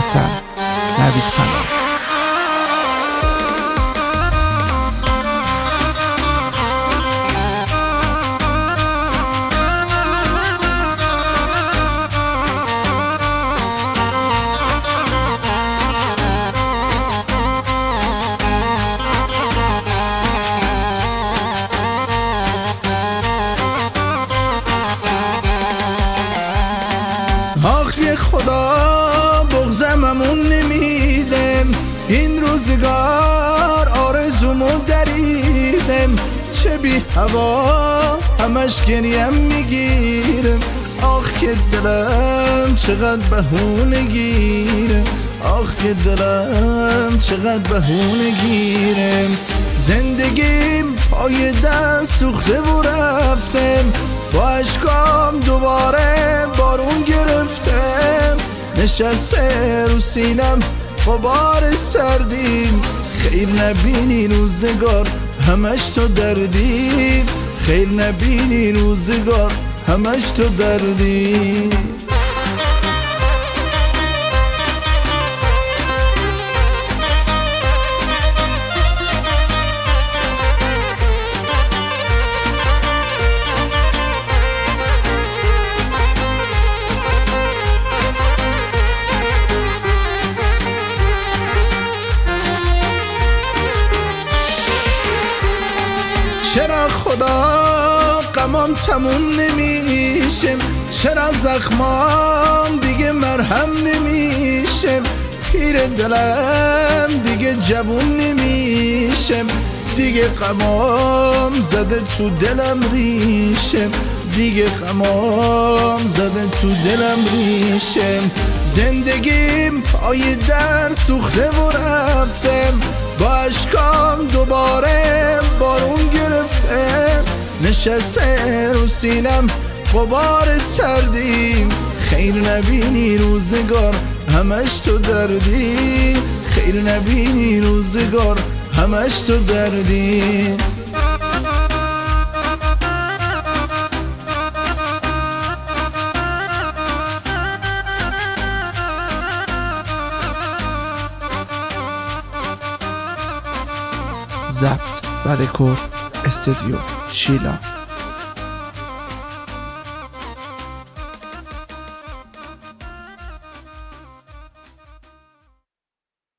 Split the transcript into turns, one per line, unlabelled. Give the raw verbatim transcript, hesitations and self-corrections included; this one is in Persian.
حسن نوید پناه.
آخ یه خدا بغضممون نمیدم، این روزگار آرزومو دریدم، چه بی هوا همش گریم میگیرم، آخ که دلم چقدر بهونه گیرم، آخ که دلم چقدر بهونه گیرم. زندگیم پای در سوخته و رفتم، با اشکام دوباره بارون گرفتم، نشسته رو سینم غبار سردیم، خیر نبینی روزگار همش تو دردی، خیر نبینی روزگار همش تو دردی. چرا خدا غمام تموم نمیشم، چرا زخمام دیگه مرهم نمیشم، پیر دلم دیگه جوون نمیشم، دیگه غمام زده تو دلم ریشم، دیگه غمام زده تو دلم ریشم. زندگیم پای در سوخته و رفتم، با اشکام دوباره بارون گرفتم، نشسته رو سینم غبار سردیم، خیر نبینی روزگار همش تو دردی، خیر نبینی روزگار همش تو دردی.
ضبط و رکورد استودیو شیلا.